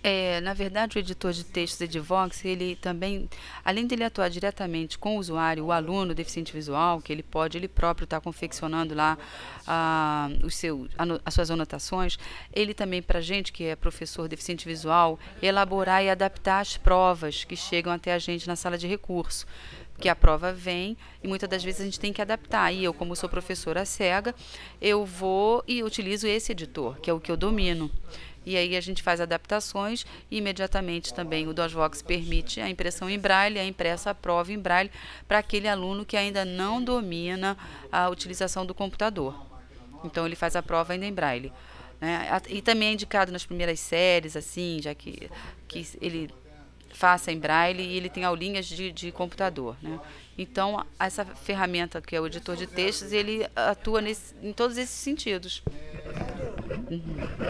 Na verdade, o editor de textos Edivox, ele também, além dele atuar diretamente com o usuário, o aluno deficiente visual, que ele próprio está confeccionando lá as suas anotações, ele também, para a gente, que é professor deficiente visual, elaborar e adaptar as provas que chegam até a gente na sala de recurso. Porque a prova vem e muitas das vezes a gente tem que adaptar. E eu, como sou professora cega, eu vou e utilizo esse editor, que é o que eu domino. E aí a gente faz adaptações e imediatamente também o DOSVox permite a impressão em braille, a impressa a prova em braille para aquele aluno que ainda não domina a utilização do computador. Então ele faz a prova ainda em braille. Né? E também é indicado nas primeiras séries, assim, já que ele faça em braille e ele tem aulinhas de computador. Né? Então, essa ferramenta que é o editor de textos, ele atua em todos esses sentidos. Uhum.